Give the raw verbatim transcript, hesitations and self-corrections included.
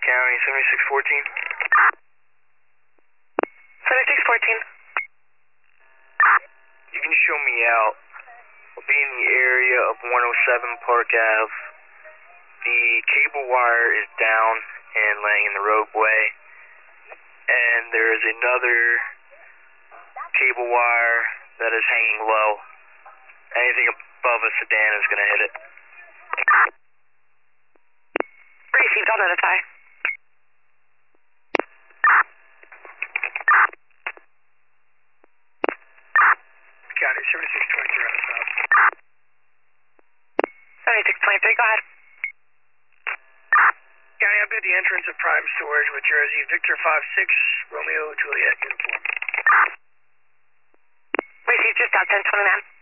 County, seventy-six fourteen. seventy-six fourteen. You can show me out. We'll be in the area of one oh seven Park Ave. The cable wire is down and laying in the roadway. And there is another cable wire that is hanging low. Anything above a sedan is going to hit it. Received, I'll notify. County, seventy-six twenty-three on the south. seventy-six twenty-three, go ahead. County, I'm at the entrance of Prime Storage with Jersey, Victor five six, Romeo Juliet uniform. Received, just out ten twenty-nine.